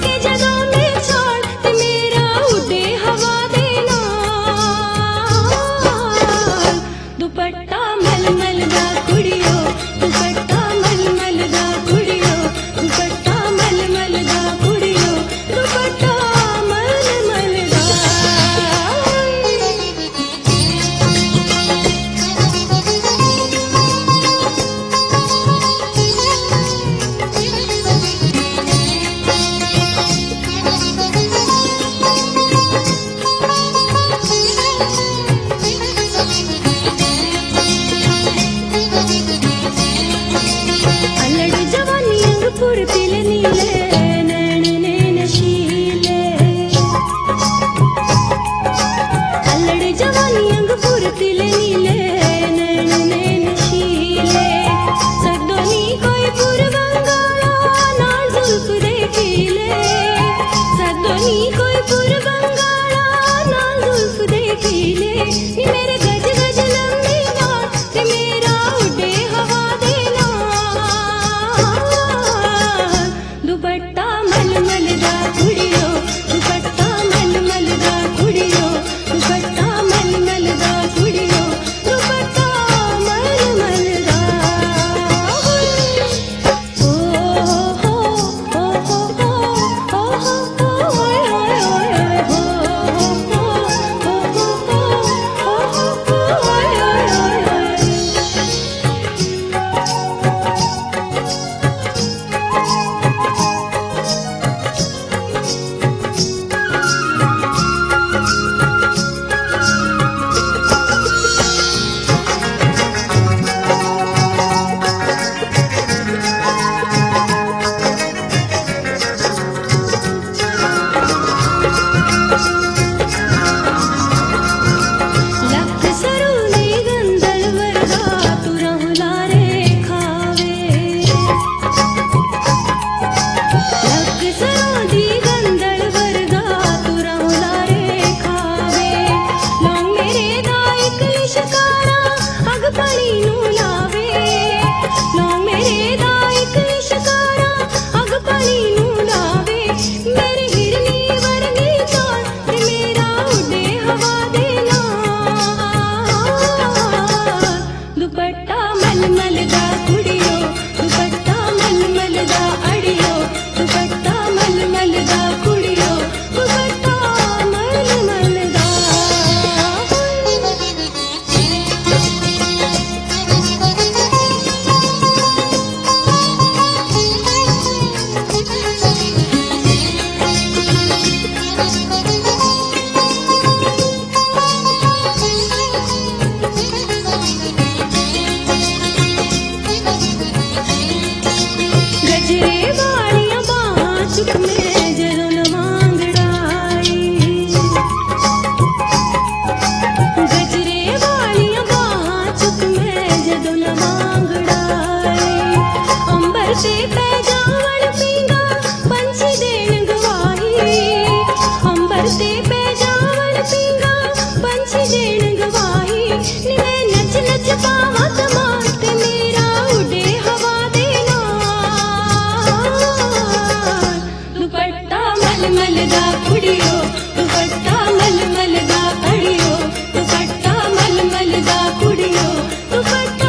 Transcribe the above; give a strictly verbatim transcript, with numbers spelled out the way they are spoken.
जदों मैं छोड़ ते मेरा उड़े हवा दे नाल दुपट्टा मलमल दा कुड़ियो दुपट्टा मलमल दा कुड़ियो दुपट्टा मलमल दा कुड़ियो दुपट्टा मलमल दा अल्लड़ जवानी अंग फुर्तिल नीले नैन नैन शीले अल्लड़ जवानी अंग फुर्तिल नीले नैन नैन शीले सदोनी कोई पुरबंगाला नाल जुल्फ दे खीले सदोनी कोई पुरबंगाला नाल जुल्फ दे खीले नी मेरे गज गज लंबी बाल ते मेरा उड़े हवा दे नाल दुपट्टा मलमल दा कुड़ियो दुपट्टा मलमल दा कुड़ियो दुपट्टा मलमल दा कुड़ियो दुपट्टा मलमल दा ओ हो हो हो हो हो हो ओए ओए ओए हो हो हो हो हो ओए ओए ओए लख सरूली गंदल वर्गा तू रहुला रे खावे लख सरूली गंदल वर्गा तू रहुला रे खावे लौंग मेरे दा इक लिशकारा अग पड़ी नू लावे लौंग मेरे दा इक लिशकारा अग पड़ी नू लावे मेरी हिरनी वर्गी चाल ते मेरा उड़े हवा दे नाल दुपट्टा मलमल दा कुड़ियो दुपट्टा मलमल दा अड़ियो दुपट्टा मलमल दा कुड़ियो दुपट्टा मलमल दा गजरे वालियां बाहां चुक में जदों लवांगड़ाई गजरे वालियां बाहां चुक में जदों लवांगड़ाई अंबर ते पै जावण पींगा पंछी देन गवाही अंबर ते पै जावण पींगा पंछी देन गवाही नी मैं नच नच पावां धमाल ते मेरा उड़े हवा दे नाल दुपट्टा मलमल दा कुड़ियो दुपट्टा मलमल दा अड़ियो दुपट्टा मलमल दा कुड़ियो दुपट्टा